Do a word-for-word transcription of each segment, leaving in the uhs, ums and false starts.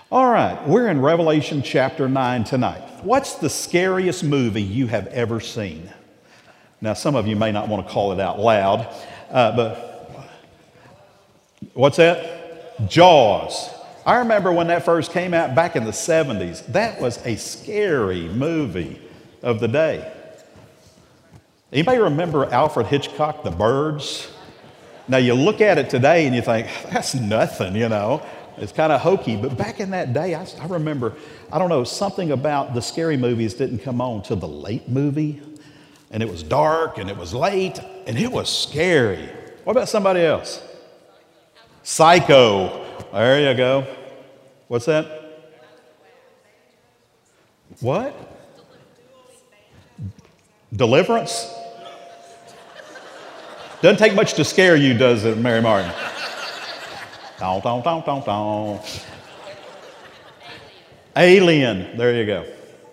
All right, we're in Revelation chapter nine tonight. What's the scariest movie you have ever seen? Now, some of you may not want to call it out loud, uh, but what's that? Jaws. I remember when that first came out back in the seventies. That was a scary movie of the day. Anybody remember Alfred Hitchcock, The Birds? Now, you look at it today and you think, that's nothing, you know. It's kind of hokey, but back in that day, I, I remember, I don't know, something about the scary movies didn't come on till the late movie, and it was dark, and it was late, and it was scary. What about somebody else? Psycho. There you go. What's that? What? Deliverance? Doesn't take much to scare you, does it, Mary Martin? Don, don, don, don, don. Alien. There you go.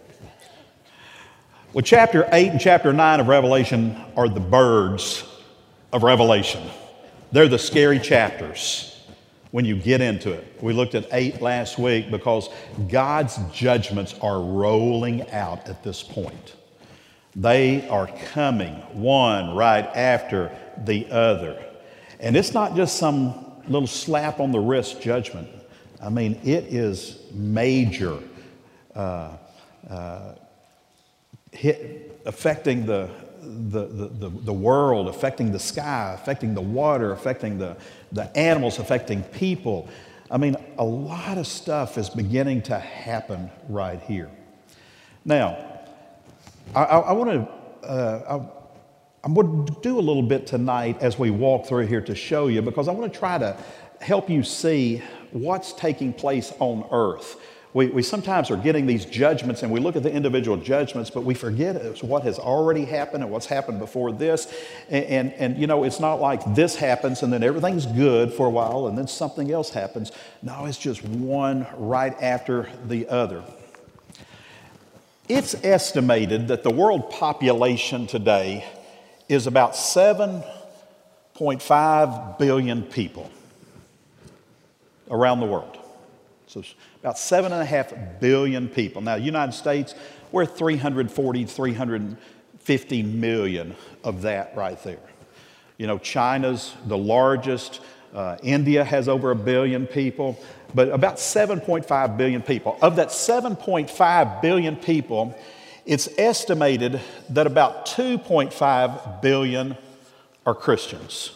Well, chapter eight and chapter nine of Revelation are the birds of Revelation. They're the scary chapters when you get into it. We looked at eight last week because God's judgments are rolling out at this point. They are coming one right after the other. And it's not just some little slap on the wrist judgment. I mean, it is major, uh, uh, hit, affecting the, the, the, the world, affecting the sky, affecting the water, affecting the, the animals, affecting people. I mean, a lot of stuff is beginning to happen right here. Now, I, I, I want to uh, I, I'm going to do a little bit tonight as we walk through here to show you, because I want to try to help you see what's taking place on earth. We, we sometimes are getting these judgments and we look at the individual judgments, but we forget it's what has already happened and what's happened before this. And, and, and, you know, it's not like this happens and then everything's good for a while and then something else happens. No, it's just one right after the other. It's estimated that the world population today is about seven point five billion people around the world. So it's about seven and a half billion people. Now, the United States, we're three hundred forty, three hundred fifty million of that right there. You know, China's the largest. Uh, India has over a billion people, but about seven point five billion people. Of that seven point five billion people, it's estimated that about two point five billion are Christians.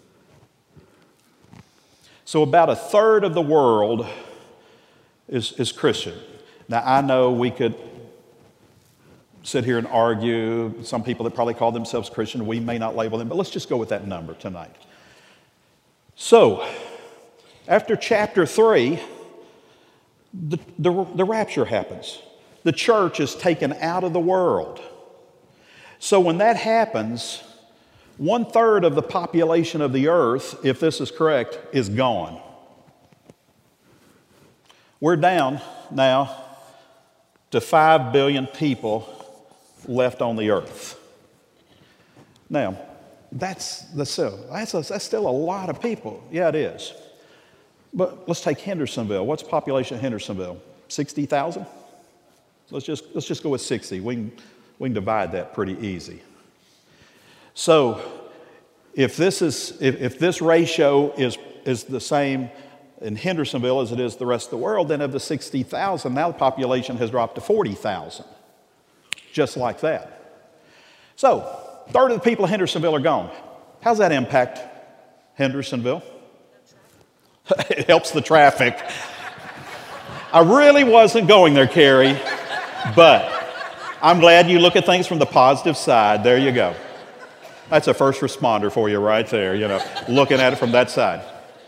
So about a third of the world is, is Christian. Now, I know we could sit here and argue. Some people that probably call themselves Christian, we may not label them, but let's just go with that number tonight. So, after chapter three, the, the, the rapture happens. The church is taken out of the world. So when that happens, one third of the population of the earth, if this is correct, is gone. We're down now to five billion people left on the earth. Now, that's, that's, still, that's, a, that's still a lot of people. Yeah, it is. But let's take Hendersonville. What's the population of Hendersonville? sixty thousand? Let's just, let's just go with sixty. We can, we can divide that pretty easy. So if this, is, if, if this ratio is, is the same in Hendersonville as it is the rest of the world, then of the sixty thousand, now the population has dropped to forty thousand. Just like that. So, a third of the people of Hendersonville are gone. How's that impact Hendersonville? It helps the traffic. I really wasn't going there, Carrie, but I'm glad you look at things from the positive side. There you go. That's a first responder for you right there, you know, looking at it from that side.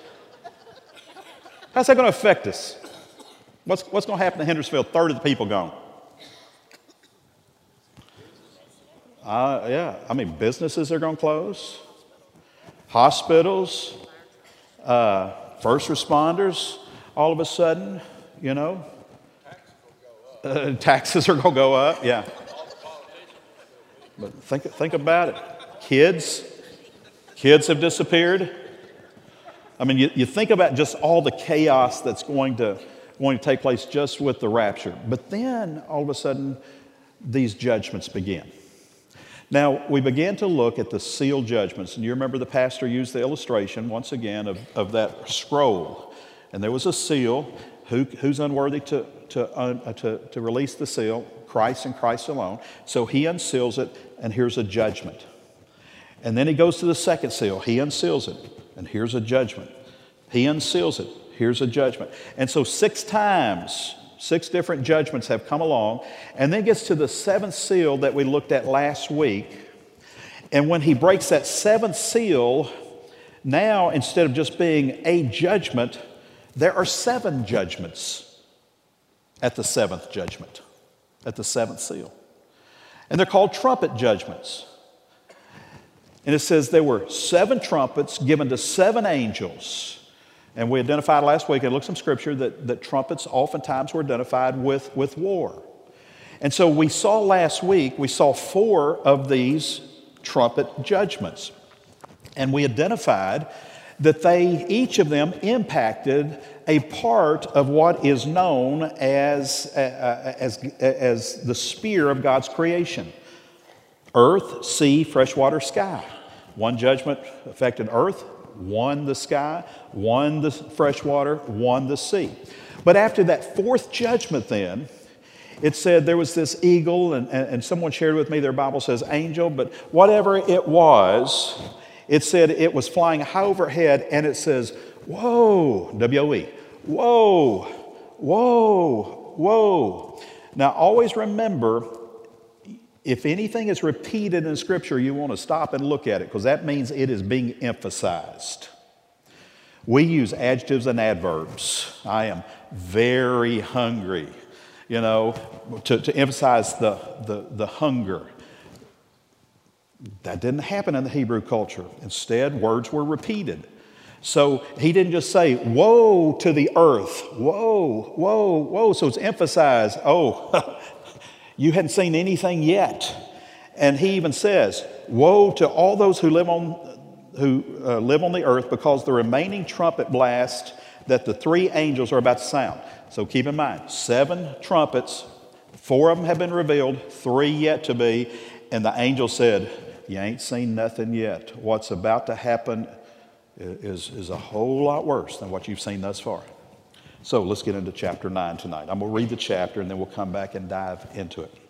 How's that going to affect us? What's, what's going to happen to Hendersonville? A third of the people gone. Uh, yeah, I mean, businesses are going to close. Hospitals, uh, first responders, all of a sudden, you know. Uh, taxes are going to go up, yeah. But think, think about it. Kids, kids have disappeared. I mean, you, you think about just all the chaos that's going to going to take place just with the rapture. But then, all of a sudden, these judgments begin. Now, we began to look at the seal judgments, and you remember the pastor used the illustration, once again, of, of that scroll. And there was a seal. Who, who's unworthy to, to, uh, to, to release the seal? Christ and Christ alone. So he unseals it, and here's a judgment. And then he goes to the second seal. He unseals it, and here's a judgment. He unseals it. Here's a judgment. And so six times, six different judgments have come along, and then gets to the seventh seal that we looked at last week. And when he breaks that seventh seal, now instead of just being a judgment, there are seven judgments at the seventh judgment, at the seventh seal. And they're called trumpet judgments. And it says there were seven trumpets given to seven angels. And we identified last week, and looked some scripture, that, that trumpets oftentimes were identified with, with war. And so we saw last week, we saw four of these trumpet judgments. And we identified that they, each of them impacted a part of what is known as, uh, as, as the sphere of God's creation. Earth, sea, freshwater, sky. One judgment affected earth, one the sky, one the freshwater, one the sea. But after that fourth judgment then, it said there was this eagle, and, and, and someone shared with me, their Bible says angel, but whatever it was, it said it was flying high overhead, and it says, whoa, W O E, whoa, whoa, whoa. Now always remember, if anything is repeated in Scripture, you want to stop and look at it, because that means it is being emphasized. We use adjectives and adverbs. I am very hungry, you know, to, to emphasize the, the, the hunger. That didn't happen in the Hebrew culture. Instead, words were repeated. So he didn't just say, woe to the earth, whoa, whoa, whoa. So it's emphasized, oh, you hadn't seen anything yet. And he even says, woe to all those who live on who uh, live on the earth, because the remaining trumpet blast that the three angels are about to sound. So keep in mind, seven trumpets, four of them have been revealed, three yet to be. And the angel said, you ain't seen nothing yet. What's about to happen is, is a whole lot worse than what you've seen thus far. So let's get into chapter nine tonight. I'm going to read the chapter, and then we'll come back and dive into it.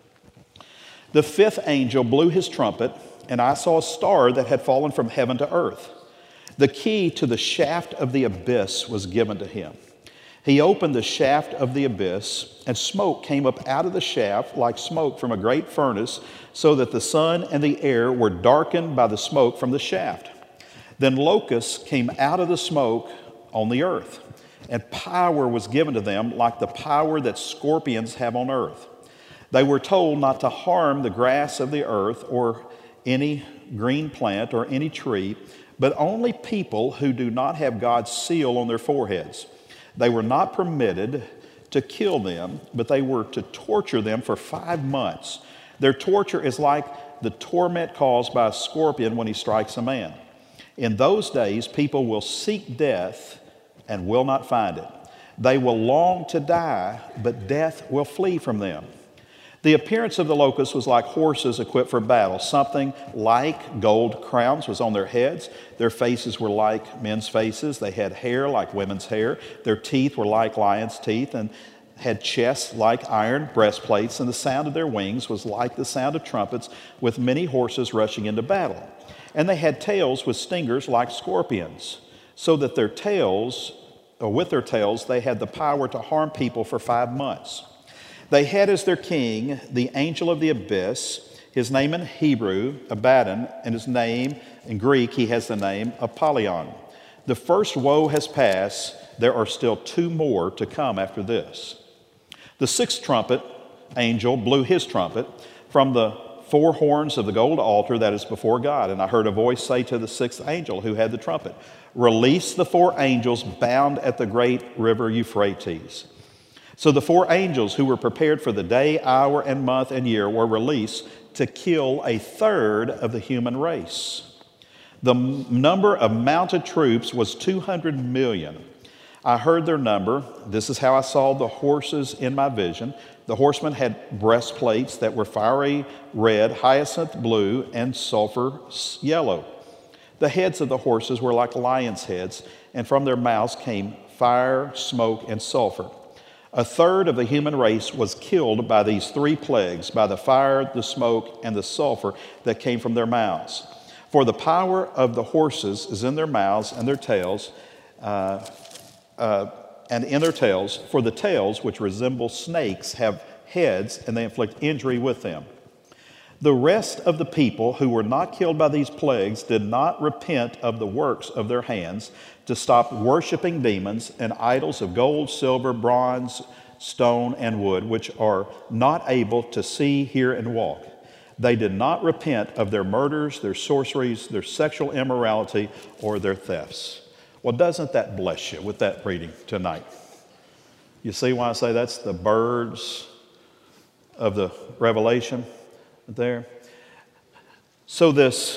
The fifth angel blew his trumpet, and I saw a star that had fallen from heaven to earth. The key to the shaft of the abyss was given to him. He opened the shaft of the abyss, and smoke came up out of the shaft like smoke from a great furnace, so that the sun and the air were darkened by the smoke from the shaft. Then locusts came out of the smoke on the earth, and power was given to them like the power that scorpions have on earth. They were told not to harm the grass of the earth or any green plant or any tree, but only people who do not have God's seal on their foreheads. They were not permitted to kill them, but they were to torture them for five months. Their torture is like the torment caused by a scorpion when he strikes a man. In those days, people will seek death and will not find it. They will long to die, but death will flee from them. The appearance of the locusts was like horses equipped for battle. Something like gold crowns was on their heads. Their faces were like men's faces. They had hair like women's hair. Their teeth were like lions' teeth, and had chests like iron breastplates, and the sound of their wings was like the sound of trumpets, with many horses rushing into battle. And they had tails with stingers like scorpions, so that their tails, or with their tails, they had the power to harm people for five months. They had as their king the angel of the abyss, his name in Hebrew, Abaddon, and his name in Greek, he has the name Apollyon. The first woe has passed. There are still two more to come after this. The sixth trumpet angel blew his trumpet from the four horns of the gold altar that is before God. And I heard a voice say to the sixth angel who had the trumpet, release the four angels bound at the great river Euphrates. So the four angels who were prepared for the day, hour, and month, and year were released to kill a third of the human race. The m- number of mounted troops was two hundred million. I heard their number. This is how I saw the horses in my vision. The horsemen had breastplates that were fiery red, hyacinth blue, and sulfur yellow. The heads of the horses were like lions' heads, and from their mouths came fire, smoke, and sulfur. A third of the human race was killed by these three plagues, by the fire, the smoke, and the sulfur that came from their mouths. For the power of the horses is in their mouths and their tails, uh, uh, and in their tails, for the tails, which resemble snakes, have heads, and they inflict injury with them. The rest of the people who were not killed by these plagues did not repent of the works of their hands to stop worshiping demons and idols of gold, silver, bronze, stone, and wood, which are not able to see, hear, and walk. They did not repent of their murders, their sorceries, their sexual immorality, or their thefts. Well, doesn't that bless you with that reading tonight? You see why I say that's the birds of the Revelation there? So this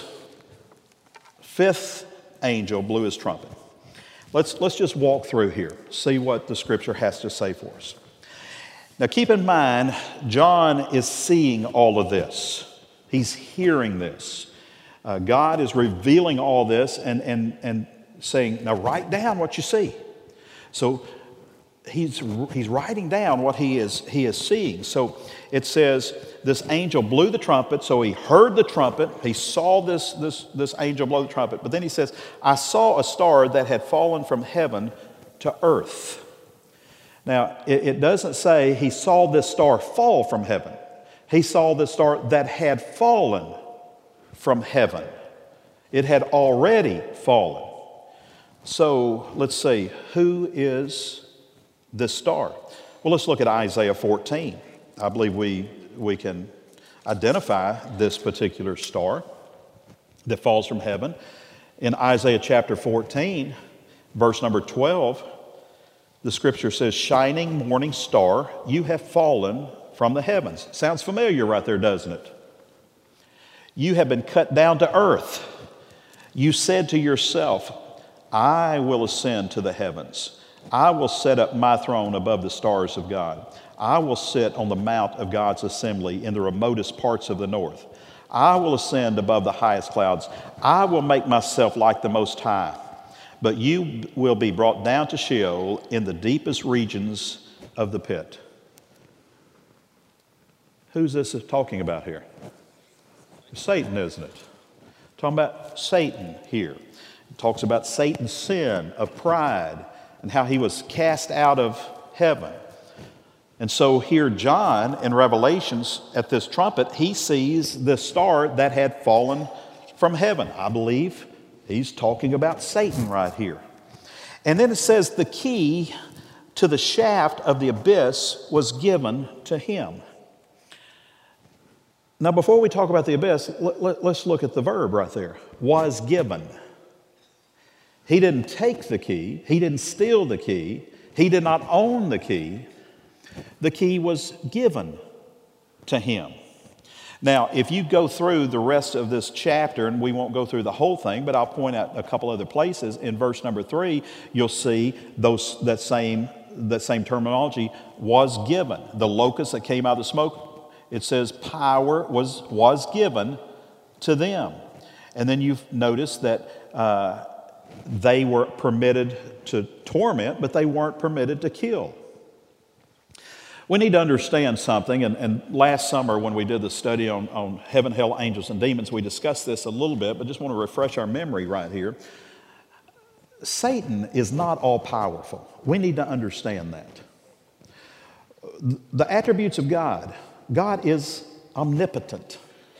fifth angel blew his trumpet. Let's, let's just walk through here, see what the scripture has to say for us. Now keep in mind, John is seeing all of this. He's hearing this. Uh, God is revealing all this and, and, and saying, now write down what you see. So he's, he's writing down what he is, he is seeing. So it says, this angel blew the trumpet, so he heard the trumpet. He saw this, this, this angel blow the trumpet. But then he says, I saw a star that had fallen from heaven to earth. Now, it, it doesn't say he saw this star fall from heaven. He saw the star that had fallen from heaven. It had already fallen. So let's see, who is this star? Well, let's look at Isaiah fourteen. I believe we, we can identify this particular star that falls from heaven. In Isaiah chapter fourteen, verse number twelve, the scripture says, shining morning star, you have fallen from the heavens. Sounds familiar right there, doesn't it? You have been cut down to earth. You said to yourself, I will ascend to the heavens. I will set up my throne above the stars of God. I will sit on the mount of God's assembly in the remotest parts of the north. I will ascend above the highest clouds. I will make myself like the Most High. But you will be brought down to Sheol in the deepest regions of the pit. Who's this talking about here? Satan, isn't it? Talking about Satan here. It talks about Satan's sin of pride and how he was cast out of heaven. And so here John in Revelations at this trumpet, he sees the star that had fallen from heaven. I believe he's talking about Satan right here. And then it says the key to the shaft of the abyss was given to him. Now, before we talk about the abyss, let, let, let's look at the verb right there. Was given. He didn't take the key. He didn't steal the key. He did not own the key. The key was given to him. Now, if you go through the rest of this chapter, and we won't go through the whole thing, but I'll point out a couple other places. In verse number three, you'll see those that same, that same terminology, was given. The locust that came out of the smoke, it says power was, was given to them. And then you've noticed that uh, they were permitted to torment, but they weren't permitted to kill. We need to understand something, and, and last summer when we did the study on, on heaven, hell, angels, and demons, we discussed this a little bit, but just want to refresh our memory right here. Satan is not all-powerful. We need to understand that. The attributes of God, God is omnipotent.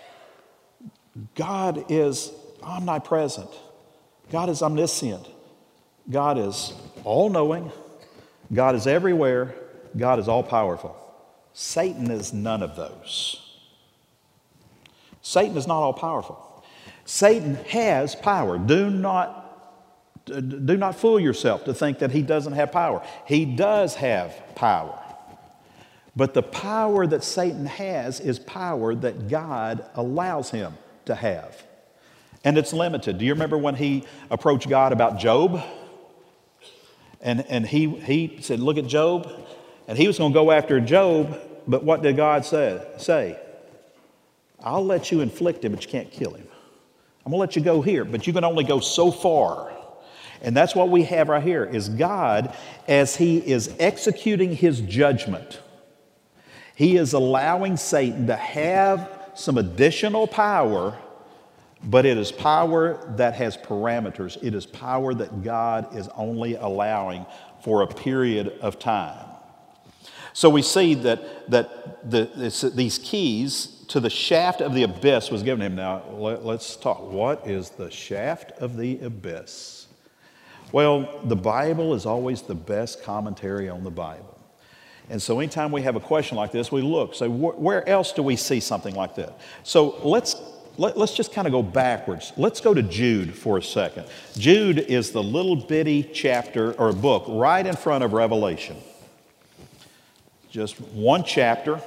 God is omnipresent. God is omniscient. God is all-knowing. God is everywhere. God is all-powerful. Satan is none of those. Satan is not all-powerful. Satan has power. Do not, do not fool yourself to think that he doesn't have power. He does have power. But the power that Satan has is power that God allows him to have. And it's limited. Do you remember when he approached God about Job? And, and he, he said, look at Job. And he was going to go after Job, but what did God say? say? I'll let you inflict him, but you can't kill him. I'm going to let you go here, but you can only go so far. And that's what we have right here, is God, as he is executing his judgment, he is allowing Satan to have some additional power, but it is power that has parameters. It is power that God is only allowing for a period of time. So we see that, that the, this, these keys to the shaft of the abyss was given him. Now, let, let's talk. What is the shaft of the abyss? Well, the Bible is always the best commentary on the Bible. And so anytime we have a question like this, we look. So wh- where else do we see something like that? So let's, let, let's just kind of go backwards. Let's go to Jude for a second. Jude is the little bitty chapter or book right in front of Revelation. Just one chapter.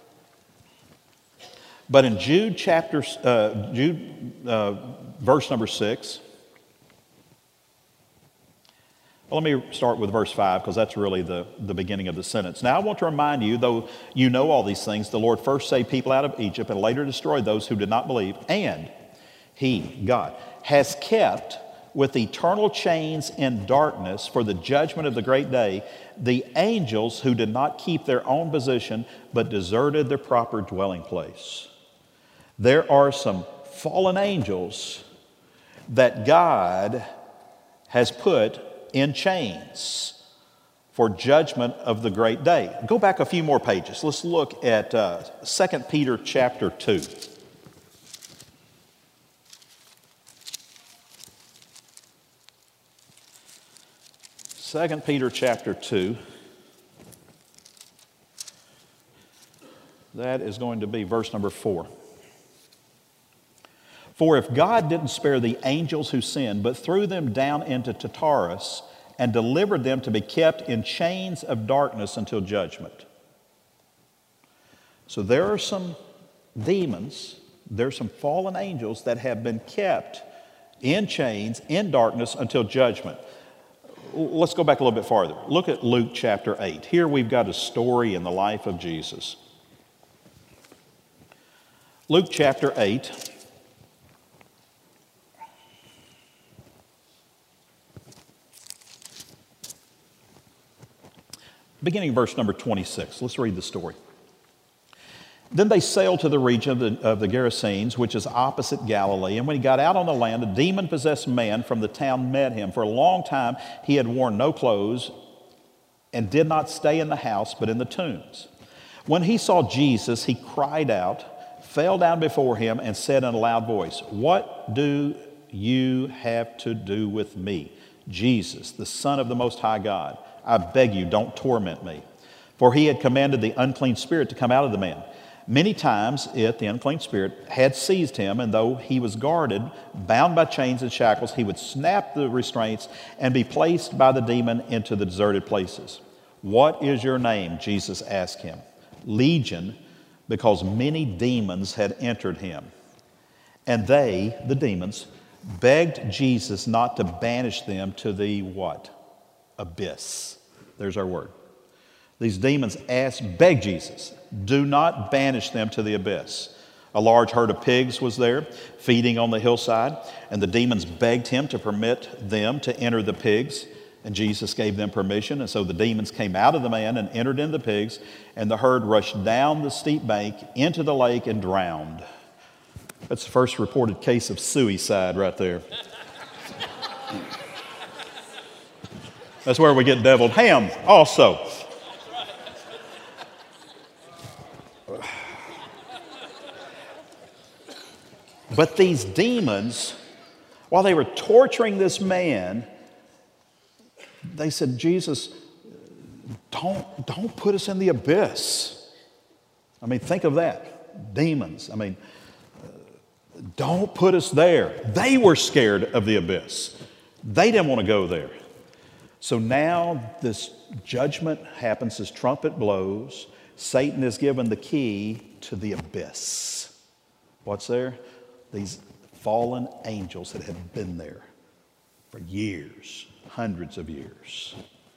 But in Jude chapter, uh, Jude uh, verse number six, well, let me start with verse five because that's really the, the beginning of the sentence. Now I want to remind you, though you know all these things, the Lord first saved people out of Egypt and later destroyed those who did not believe. And he, God, has kept with eternal chains in darkness for the judgment of the great day the angels who did not keep their own position but deserted their proper dwelling place. There are some fallen angels that God has put in chains for judgment of the great day. Go back a few more pages. Let's look at uh, Second Peter chapter two. Second Peter chapter two. That is going to be verse number four. For if God didn't spare the angels who sinned, but threw them down into Tartarus and delivered them to be kept in chains of darkness until judgment. So there are some demons, there are some fallen angels that have been kept in chains, in darkness until judgment. Let's go back a little bit farther. Look at Luke chapter eight. Here we've got a story in the life of Jesus. Luke chapter eight. Beginning verse number twenty-six. Let's read the story. Then they sailed to the region of the, of the Gerasenes, which is opposite Galilee. And when he got out on the land, a demon-possessed man from the town met him. For a long time he had worn no clothes and did not stay in the house, but in the tombs. When he saw Jesus, he cried out, fell down before him, and said in a loud voice, "What do you have to do with me, Jesus, the Son of the Most High God? I beg you, don't torment me." For he had commanded the unclean spirit to come out of the man. Many times it, the unclean spirit, had seized him, and though he was guarded, bound by chains and shackles, he would snap the restraints and be placed by the demon into the deserted places. "What is your name?" Jesus asked him. "Legion," because many demons had entered him. And they, the demons, begged Jesus not to banish them to the what? Abyss. There's our word. These demons asked, begged Jesus, do not banish them to the abyss. A large herd of pigs was there, feeding on the hillside, and the demons begged him to permit them to enter the pigs, and Jesus gave them permission. And so the demons came out of the man and entered into the pigs, and the herd rushed down the steep bank into the lake and drowned. That's the first reported case of suicide right there. That's where we get deviled ham also. But these demons, while they were torturing this man, they said, Jesus, don't, don't put us in the abyss. I mean, think of that. Demons. I mean, don't put us there. They were scared of the abyss. They didn't want to go there. So now this judgment happens, this trumpet blows. Satan is given the key to the abyss. What's there? These fallen angels that have been there for years, hundreds of years.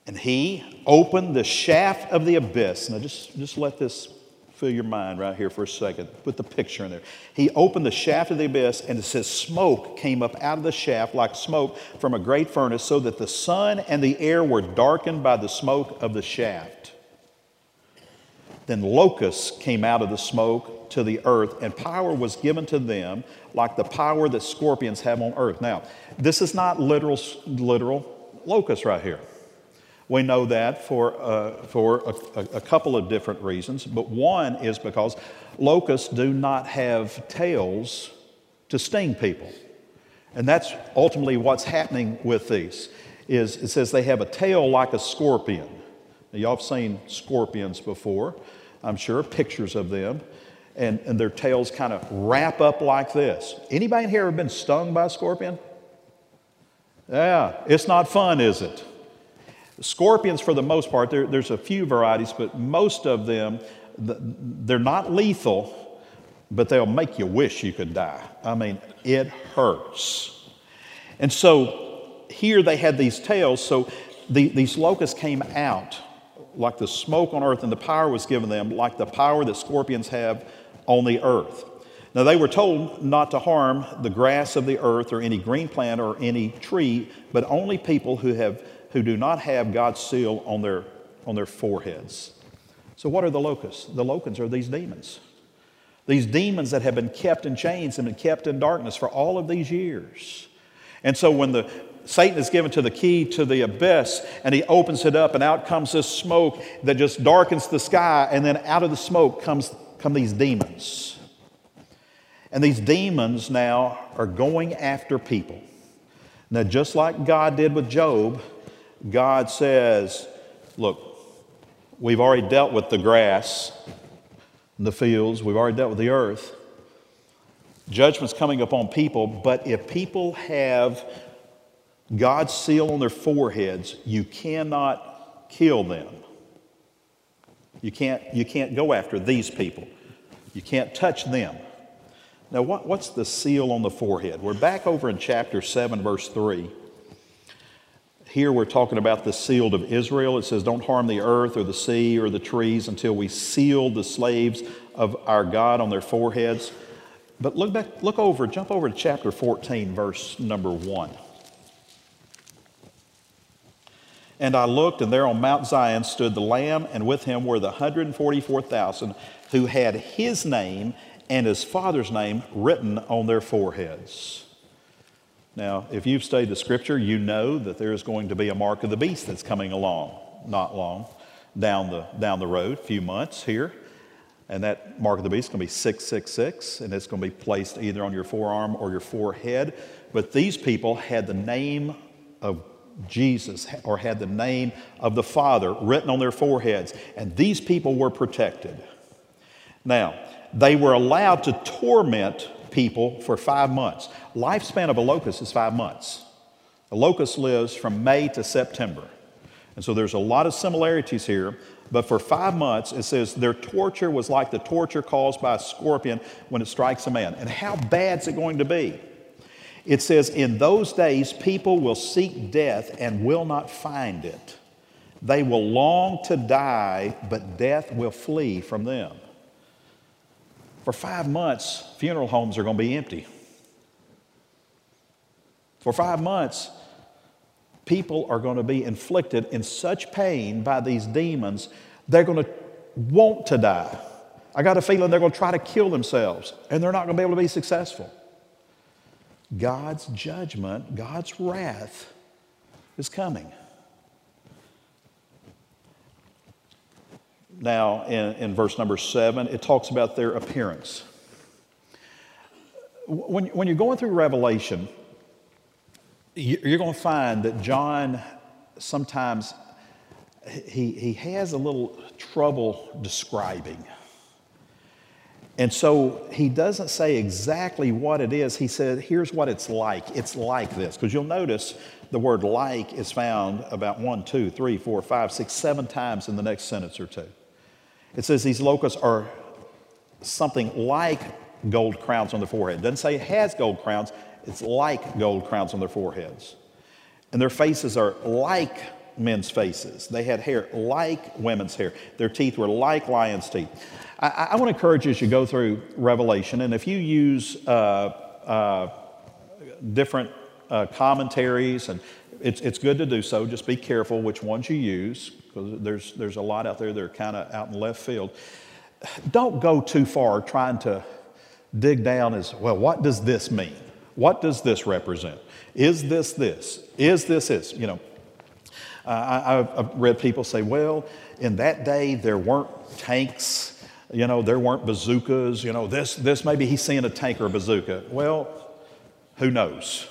And he opened the shaft of the abyss. Now just, just let this fill your mind right here for a second. Put the picture in there. He opened the shaft of the abyss, and it says smoke came up out of the shaft like smoke from a great furnace, so that the sun and the air were darkened by the smoke of the shaft. Then locusts came out of the smoke to the earth, and power was given to them like the power that scorpions have on earth. Now, this is not literal, literal locusts right here. We know that for, uh, for a, a couple of different reasons, but one is because locusts do not have tails to sting people. And that's ultimately what's happening with these, is it says they have a tail like a scorpion. Now, y'all have seen scorpions before, I'm sure, pictures of them, and, and their tails kind of wrap up like this. Anybody in here ever been stung by a scorpion? Yeah, it's not fun, is it? Scorpions, for the most part, there, there's a few varieties, but most of them, they're not lethal, but they'll make you wish you could die. I mean, it hurts. And so here they had these tails, so the, these locusts came out like the smoke on earth, and the power was given them like the power that scorpions have on the earth. Now, they were told not to harm the grass of the earth or any green plant or any tree, but only people who have who do not have God's seal on their, on their foreheads. So what are the locusts? The locusts are these demons. These demons that have been kept in chains and been kept in darkness for all of these years. And so when the Satan is given to the key to the abyss, and he opens it up, and out comes this smoke that just darkens the sky, and then out of the smoke comes come these demons. And these demons now are going after people. Now, just like God did with Job, God says, look, we've already dealt with the grass, the fields, we've already dealt with the earth. Judgment's coming upon people, but if people have God's seal on their foreheads, you cannot kill them. You can't, you can't go after these people. You can't touch them. Now, what, what's the seal on the forehead? We're back over in chapter seven, verse three. Here we're talking about the seal of Israel. It says, don't harm the earth or the sea or the trees until we seal the slaves of our God on their foreheads. But look back, look over, jump over to chapter fourteen, verse number one. And I looked, and there on Mount Zion stood the Lamb, and with him were the one hundred forty-four thousand who had his name and his Father's name written on their foreheads. Now, if you've studied the Scripture, you know that there's going to be a mark of the beast that's coming along, not long, down the, down the road, a few months here. And that mark of the beast is going to be six six six, and it's going to be placed either on your forearm or your forehead. But these people had the name of Jesus, or had the name of the Father written on their foreheads, and these people were protected. Now, they were allowed to torment people for five months. Lifespan of a locust is five months. A locust lives from May to September. And so there's a lot of similarities here, but for five months, it says their torture was like the torture caused by a scorpion when it strikes a man. And how bad is it going to be? It says, in those days, people will seek death and will not find it. They will long to die, but death will flee from them. For five months, funeral homes are going to be empty. For five months, people are going to be inflicted in such pain by these demons, they're going to want to die. I got a feeling they're going to try to kill themselves, and they're not going to be able to be successful. God's judgment, God's wrath is coming. Now, in, in verse number seven, it talks about their appearance. When, when you're going through Revelation, you're going to find that John sometimes, he, he has a little trouble describing. And so he doesn't say exactly what it is. He said, here's what it's like. It's like this. Because you'll notice the word like is found about one, two, three, four, five, six, seven times in the next sentence or two. It says these locusts are something like gold crowns on their forehead. It doesn't say it has gold crowns. It's like gold crowns on their foreheads. And their faces are like men's faces. They had hair like women's hair. Their teeth were like lions' teeth. I, I want to encourage you as you go through Revelation, and if you use uh, uh, different uh, commentaries, and it's, it's good to do so, just be careful which ones you use, because there's, there's a lot out there that are kind of out in left field. Don't go too far trying to dig down as, well, what does this mean? What does this represent? Is this this? Is this this? You know, uh, I, I've read people say, well, in that day there weren't tanks. You know, there weren't bazookas. You know, this, this maybe he's seeing a tank or a bazooka. Well, who knows?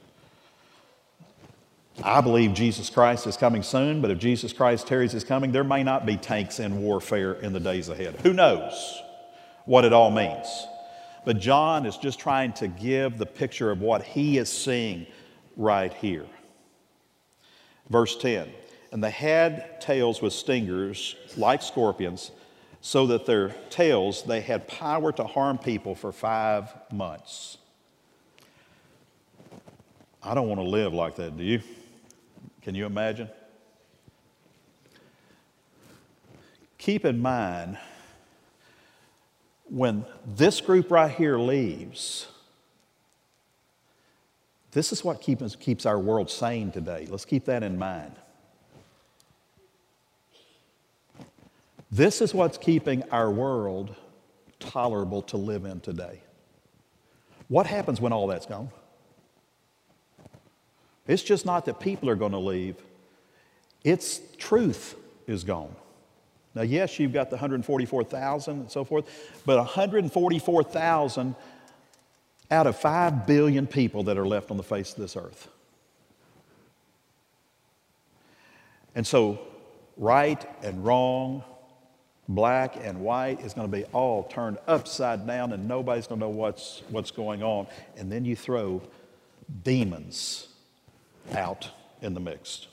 I believe Jesus Christ is coming soon, but if Jesus Christ tarries his coming, there may not be tanks in warfare in the days ahead. Who knows what it all means? But John is just trying to give the picture of what he is seeing right here. Verse ten, and they had tails with stingers like scorpions, so that their tails, they had power to harm people for five months. I don't want to live like that, do you? Can you imagine? Keep in mind, when this group right here leaves, this is what keep us, keeps our world sane today. Let's keep that in mind. This is what's keeping our world tolerable to live in today. What happens when all that's gone? It's just not that people are going to leave. It's truth is gone. Now, yes, you've got the one hundred forty-four thousand and so forth, but one hundred forty-four thousand out of five billion people that are left on the face of this earth. And so, right and wrong, black and white is going to be all turned upside down, and nobody's going to know what's, what's going on. And then you throw demons out in the mix.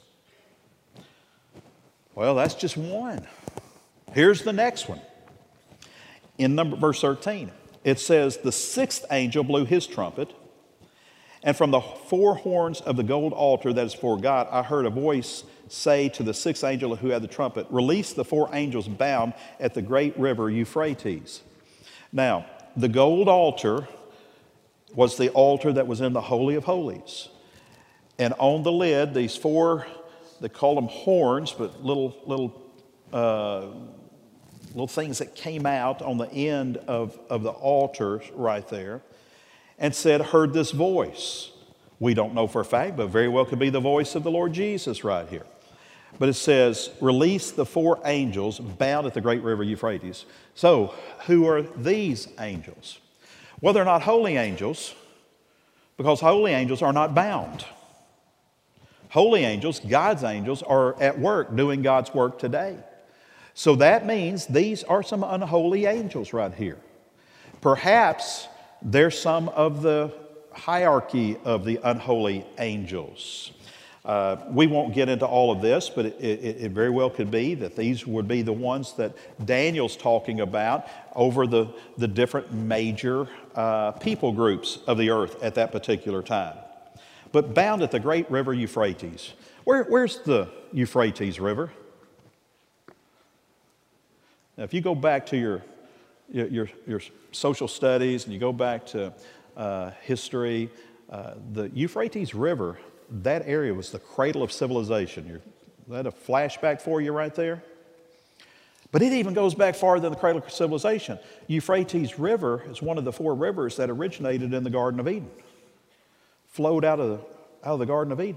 Well, that's just one. Here's the next one. In number, verse thirteen, it says, the sixth angel blew his trumpet, and from the four horns of the gold altar that is before God, I heard a voice say to the sixth angel who had the trumpet, release the four angels bound at the great river Euphrates. Now, the gold altar was the altar that was in the Holy of Holies. And on the lid, these four, they call them horns, but little, little, uh, little things that came out on the end of, of the altar right there, and said, heard this voice. We don't know for a fact, but very well could be the voice of the Lord Jesus right here. But it says, release the four angels bound at the great river Euphrates. So, who are these angels? Well, they're not holy angels, because holy angels are not bound. Holy angels, God's angels, are at work doing God's work today. So that means these are some unholy angels right here. Perhaps they're some of the hierarchy of the unholy angels. Uh, we won't get into all of this, but it, it, it very well could be that these would be the ones that Daniel's talking about over the, the different major uh, people groups of the earth at that particular time. But bound at the great river Euphrates. Where, where's the Euphrates River? Now, if you go back to your, your, your, your social studies and you go back to uh, history, uh, the Euphrates River, that area was the cradle of civilization. You're, is that a flashback for you right there? But it even goes back farther than the cradle of civilization. Euphrates River is one of the four rivers that originated in the Garden of Eden. Flowed out of the, out of the Garden of Eden.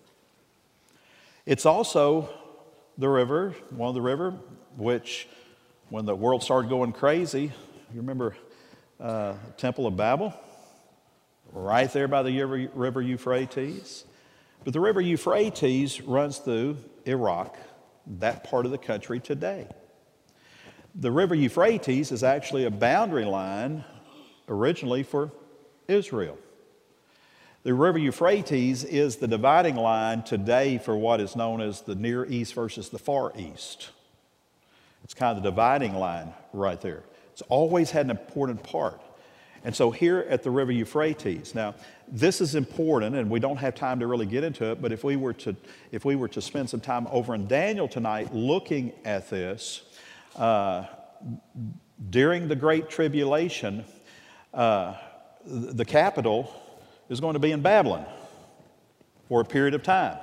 It's also the river, one of the river, which when the world started going crazy, you remember uh, the Temple of Babel? Right there by the river, river Euphrates. But the river Euphrates runs through Iraq, that part of the country today. The river Euphrates is actually a boundary line originally for Israel. The river Euphrates is the dividing line today for what is known as the Near East versus the Far East. It's kind of the dividing line right there. It's always had an important part. And so here at the river Euphrates, now this is important, and we don't have time to really get into it, but if we were to, if we were to spend some time over in Daniel tonight looking at this, uh, during the Great Tribulation, uh, the capital is going to be in Babylon for a period of time.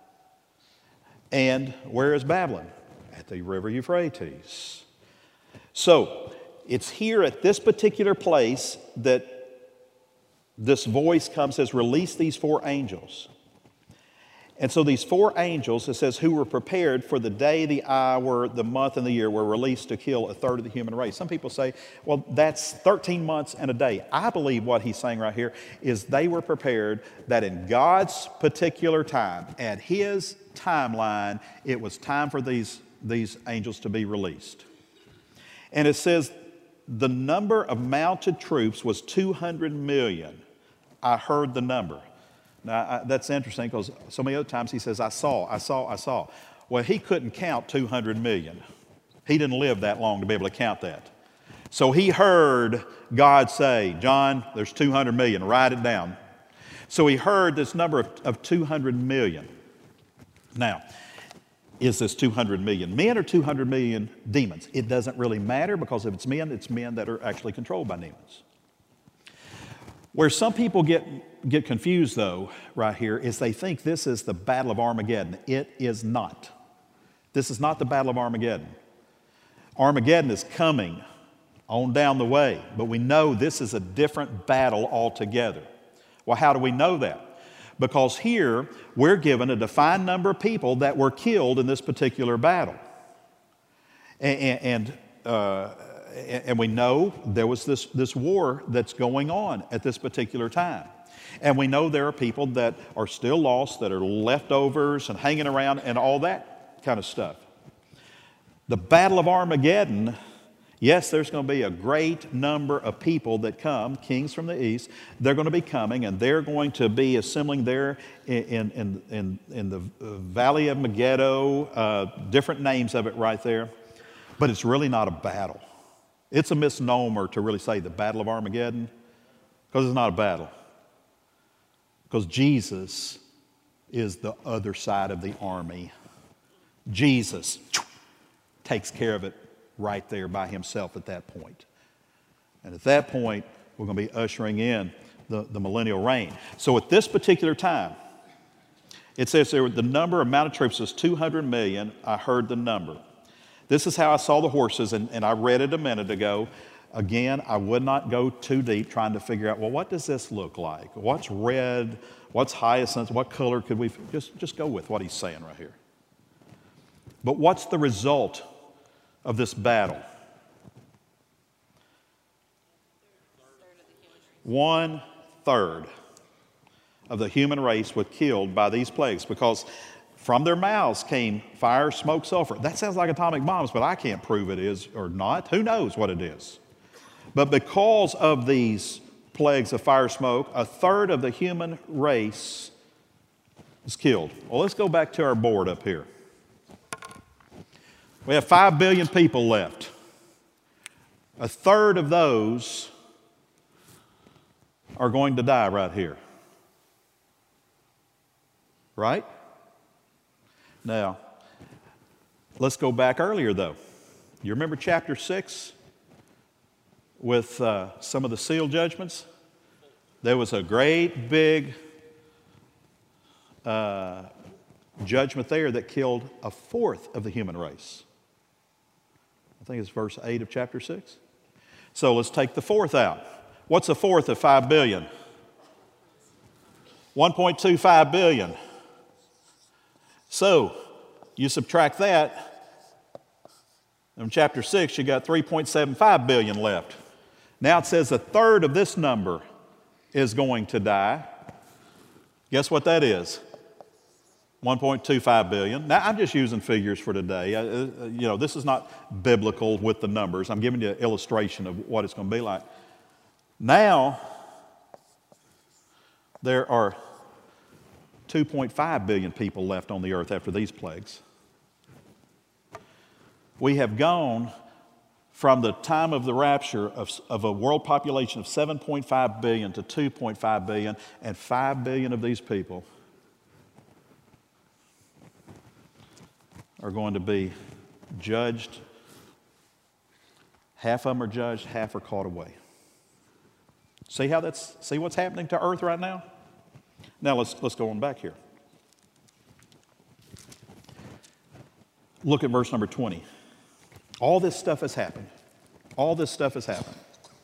And where is Babylon? At the river Euphrates. So, it's here at this particular place that this voice comes, says, release these four angels. And so these four angels, it says, who were prepared for the day, the hour, the month, and the year, were released to kill a third of the human race. Some people say, well, that's thirteen months and a day. I believe what he's saying right here is they were prepared that in God's particular time, at his timeline, it was time for these, these angels to be released. And it says the number of mounted troops was two hundred million. I heard the number. Now, I, that's interesting because so many other times he says, I saw, I saw, I saw. Well, he couldn't count two hundred million. He didn't live that long to be able to count that. So he heard God say, John, there's two hundred million, write it down. So he heard this number of, of two hundred million. Now, is this two hundred million men or two hundred million demons? It doesn't really matter because if it's men, it's men that are actually controlled by demons. Where some people get, get confused, though, right here, is they think this is the Battle of Armageddon. It is not. This is not the Battle of Armageddon. Armageddon is coming on down the way, but we know this is a different battle altogether. Well, how do we know that? Because here we're given a defined number of people that were killed in this particular battle. And, and uh, And we know there was this, this war that's going on at this particular time. And we know there are people that are still lost, that are leftovers and hanging around and all that kind of stuff. The Battle of Armageddon, yes, there's going to be a great number of people that come, kings from the east. They're going to be coming and they're going to be assembling there in, in, in, in the Valley of Megiddo, uh, different names of it right there. But it's really not a battle. It's a misnomer to really say the Battle of Armageddon because it's not a battle. Because Jesus is the other side of the army. Jesus takes care of it right there by himself at that point. And at that point, we're going to be ushering in the, the millennial reign. So at this particular time, it says there the number of mounted troops was two hundred million. I heard the number. This is how I saw the horses, and, and I read it a minute ago. Again, I would not go too deep trying to figure out, well, what does this look like? What's red? What's hyacinth? What color could we... Just, just go with what he's saying right here. But what's the result of this battle? One third of the human race was killed by these plagues because from their mouths came fire, smoke, sulfur. That sounds like atomic bombs, but I can't prove it is or not. Who knows what it is? But because of these plagues of fire, smoke, a third of the human race is killed. Well, let's go back to our board up here. We have five billion people left. A third of those are going to die right here. Right? Now, let's go back earlier, though. You remember chapter six with uh, some of the seal judgments? There was a great big uh, judgment there that killed a fourth of the human race. I think it's verse eight of chapter six. So let's take the fourth out. What's a fourth of five billion? one point two five billion. So, you subtract that, in chapter six, you got three point seven five billion left. Now it says a third of this number is going to die. Guess what that is? one point two five billion. Now, I'm just using figures for today. Uh, you know, this is not biblical with the numbers. I'm giving you an illustration of what it's going to be like. Now, there are two point five billion people left on the earth after these plagues. We have gone from the time of the rapture of, of a world population of seven point five billion to two point five billion, and five billion of these people are going to be judged. Half of them are judged, half are caught away. See how that's, see what's happening to earth right now? Now let's, let's go on back here. Look at verse number twenty. All this stuff has happened. All this stuff has happened.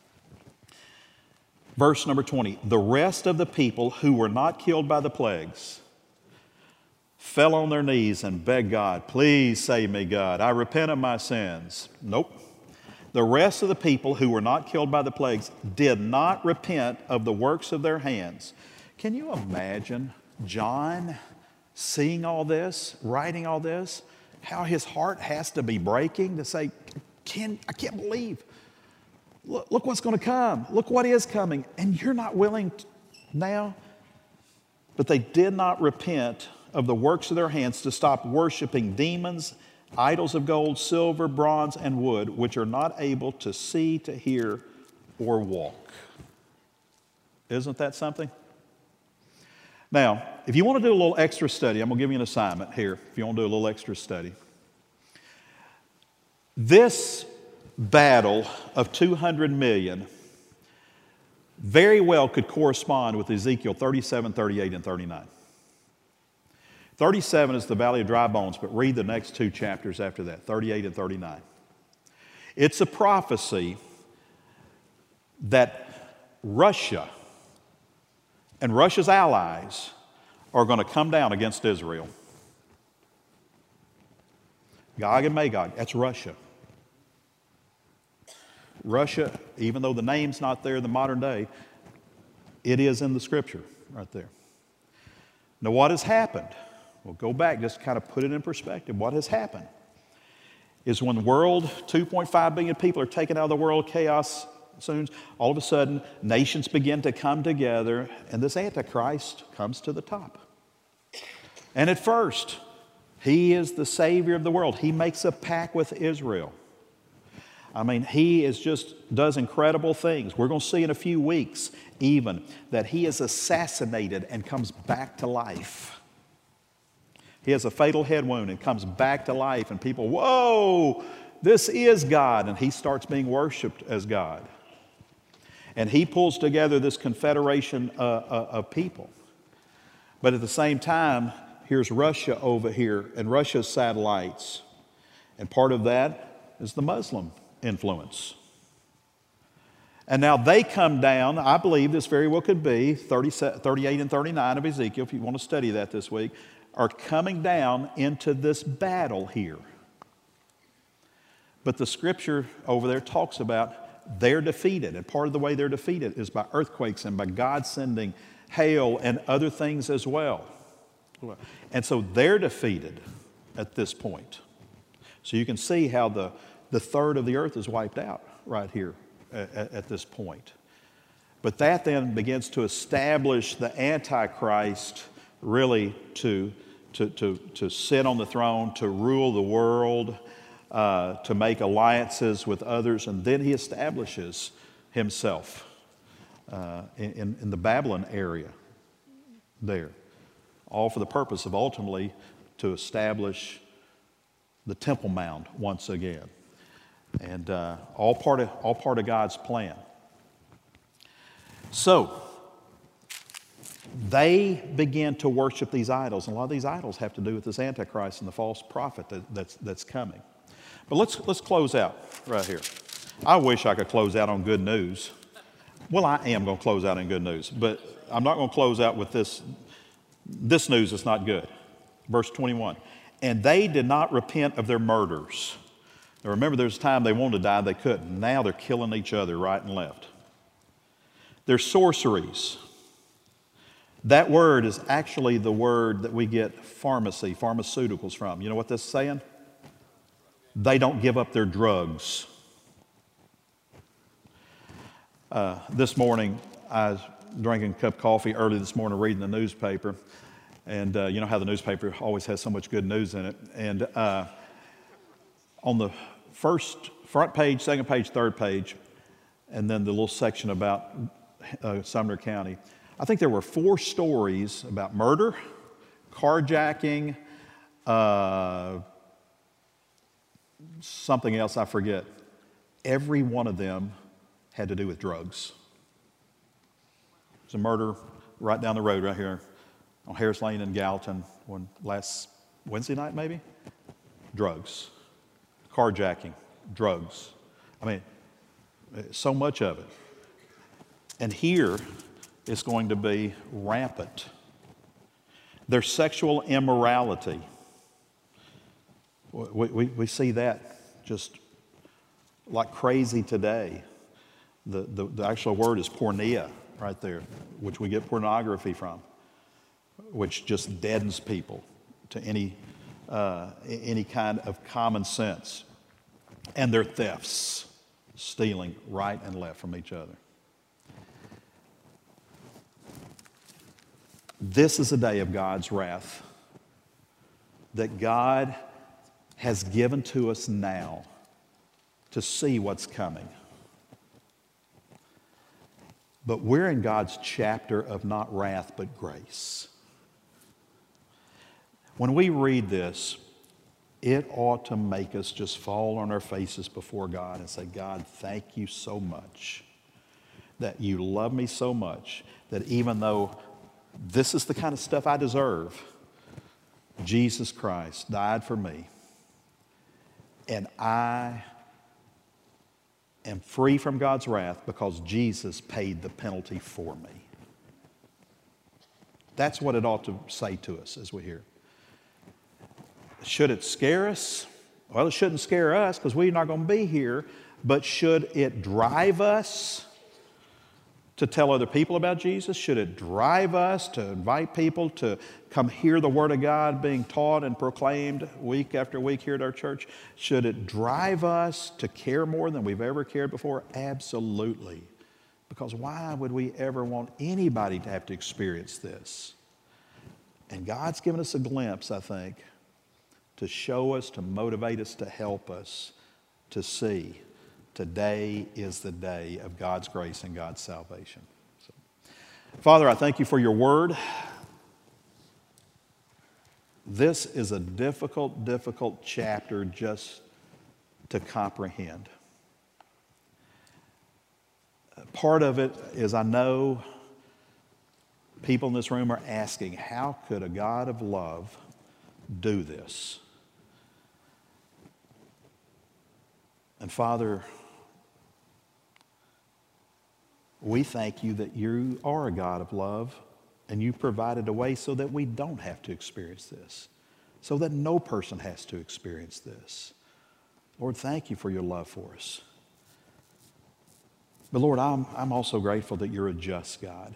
Verse number twenty. The rest of the people who were not killed by the plagues fell on their knees and begged God, please save me, God. I repent of my sins. Nope. The rest of the people who were not killed by the plagues did not repent of the works of their hands. Can you imagine John seeing all this, writing all this? How his heart has to be breaking to say, Can, I can't believe. Look, look what's going to come. Look what is coming. And you're not willing to now. But they did not repent of the works of their hands to stop worshiping demons, idols of gold, silver, bronze, and wood, which are not able to see, to hear, or walk. Isn't that something? Now, if you want to do a little extra study, I'm going to give you an assignment here, if you want to do a little extra study. This battle of two hundred million very well could correspond with Ezekiel thirty-seven, thirty-eight, and thirty-nine. thirty-seven is the Valley of Dry Bones, but read the next two chapters after that, thirty-eight and thirty-nine. It's a prophecy that Russia and Russia's allies are going to come down against Israel. Gog and Magog, that's Russia. Russia, even though the name's not there in the modern day, it is in the scripture right there. Now what has happened? We'll go back, just kind of put it in perspective. What has happened is when the world, two point five billion people are taken out of the world chaos soon, all of a sudden nations begin to come together and this Antichrist comes to the top. And at first, he is the Savior of the world. He makes a pact with Israel. I mean, he is just does incredible things. We're going to see in a few weeks even that he is assassinated and comes back to life. He has a fatal head wound and comes back to life, and people, whoa, this is God. And he starts being worshiped as God. And he pulls together this confederation uh, uh, of people. But at the same time, here's Russia over here and Russia's satellites. And part of that is the Muslim influence. And now they come down, I believe this very well could be, thirty, thirty-eight and thirty-nine of Ezekiel, if you want to study that this week, are coming down into this battle here. But the scripture over there talks about they're defeated. And part of the way they're defeated is by earthquakes and by God sending hail and other things as well. And so they're defeated at this point. So you can see how the, the third of the earth is wiped out right here at, at this point. But that then begins to establish the Antichrist really to, to, to, to sit on the throne, to rule the world, uh, to make alliances with others, and then he establishes himself uh, in, in the Babylon area there, all for the purpose of ultimately to establish the Temple Mount once again. And uh, all part of, all part of God's plan. So, they began to worship these idols. And a lot of these idols have to do with this Antichrist and the false prophet that, that's, that's coming. But let's, let's close out right here. I wish I could close out on good news. Well, I am going to close out on good news. But I'm not going to close out with this. This news is not good. Verse twenty-one. And they did not repent of their murders. Now remember, there's a time they wanted to die, they couldn't. Now they're killing each other right and left. Their sorceries. That word is actually the word that we get pharmacy, pharmaceuticals from. You know what this is saying? They don't give up their drugs. Uh, this morning, I was drinking a cup of coffee early this morning, reading the newspaper. And uh, you know how the newspaper always has so much good news in it. And uh, on the first front page, second page, third page, and then the little section about uh, Sumner County. I think there were four stories about murder, carjacking, uh, something else I forget. Every one of them had to do with drugs. There's a murder right down the road right here on Harris Lane in Gallatin one last Wednesday night maybe. Drugs. Carjacking. Drugs. I mean, so much of it. And here it's going to be rampant. There's sexual immorality. We, we, we see that just like crazy today. The, the, the actual word is porneia right there, which we get pornography from, which just deadens people to any, uh, any kind of common sense. And their thefts, stealing right and left from each other. This is a day of God's wrath that God has given to us now to see what's coming. But we're in God's chapter of not wrath but grace. When we read this, it ought to make us just fall on our faces before God and say, God, thank you so much that you love me so much that even though this is the kind of stuff I deserve, Jesus Christ died for me. And I am free from God's wrath because Jesus paid the penalty for me. That's what it ought to say to us as we hear. Should it scare us? Well, it shouldn't scare us because we're not going to be here. But should it drive us to tell other people about Jesus? Should it drive us to invite people to come hear the Word of God being taught and proclaimed week after week here at our church? Should it drive us to care more than we've ever cared before? Absolutely. Because why would we ever want anybody to have to experience this? And God's given us a glimpse, I think, to show us, to motivate us, to help us to see today is the day of God's grace and God's salvation. So, Father, I thank you for your word. This is a difficult, difficult chapter just to comprehend. Part of it is I know people in this room are asking, how could a God of love do this? And Father, we thank you that you are a God of love and you provided a way so that we don't have to experience this, so that no person has to experience this. Lord, thank you for your love for us. But Lord, I'm, I'm also grateful that you're a just God.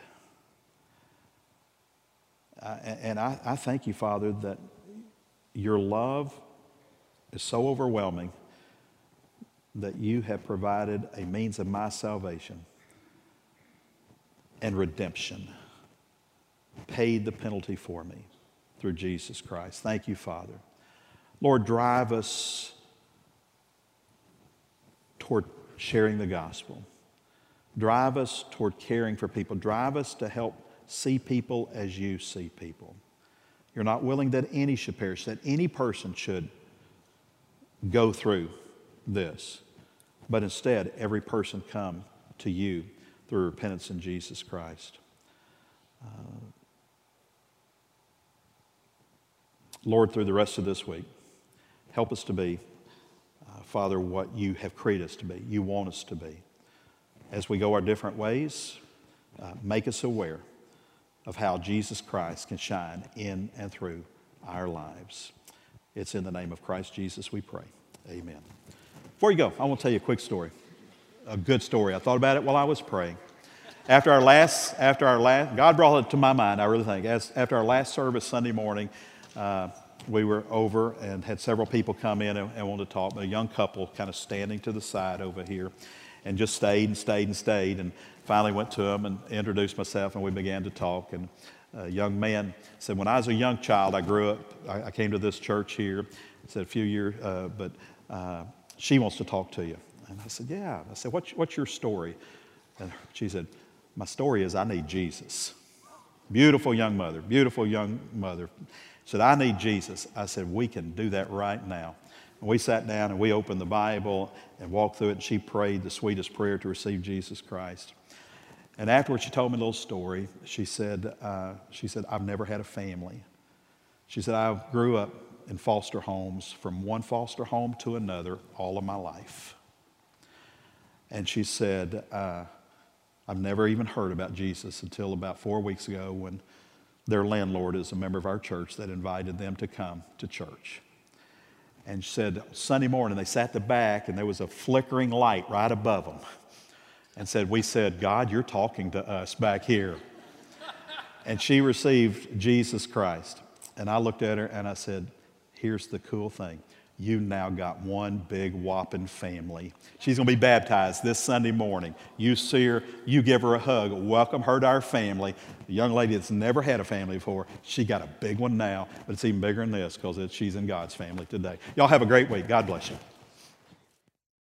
Uh, and I, I thank you, Father, that your love is so overwhelming that you have provided a means of my salvation and redemption, paid the penalty for me through Jesus Christ. Thank you, Father. Lord, drive us toward sharing the gospel. Drive us toward caring for people. Drive us to help see people as you see people. You're not willing that any should perish, that any person should go through this, but instead every person come to you through repentance in Jesus Christ. Uh, Lord, through the rest of this week, help us to be, uh, Father, what you have created us to be, you want us to be. As we go our different ways, uh, make us aware of how Jesus Christ can shine in and through our lives. It's in the name of Christ Jesus we pray. Amen. Before you go, I want to tell you a quick story, a good story. I thought about it while I was praying. After our last, after our last, God brought it to my mind, I really think. As, after our last service Sunday morning, uh, we were over and had several people come in and, and wanted to talk, but a young couple kind of standing to the side over here and just stayed and stayed and stayed, and finally went to them and introduced myself, and we began to talk. And a young man said, when I was a young child, I grew up, I, I came to this church here. He said a few years, uh, but uh, she wants to talk to you. And I said, yeah. I said, what's, what's your story? And she said, my story is I need Jesus. Beautiful young mother, beautiful young mother. Said, I need Jesus. I said, we can do that right now. And we sat down and we opened the Bible and walked through it, and she prayed the sweetest prayer to receive Jesus Christ. And afterwards, she told me a little story. She said, uh, she said, I've never had a family. She said, I grew up in foster homes, from one foster home to another, all of my life. And she said, uh, I've never even heard about Jesus until about four weeks ago when their landlord is a member of our church that invited them to come to church. And she said, Sunday morning, they sat at the back, and there was a flickering light right above them. And said, we said, God, you're talking to us back here. And she received Jesus Christ. And I looked at her and I said, here's the cool thing. You now got one big whopping family. She's going to be baptized this Sunday morning. You see her, you give her a hug, welcome her to our family. The young lady that's never had a family before, she got a big one now, but it's even bigger than this because she's in God's family today. Y'all have a great week. God bless you.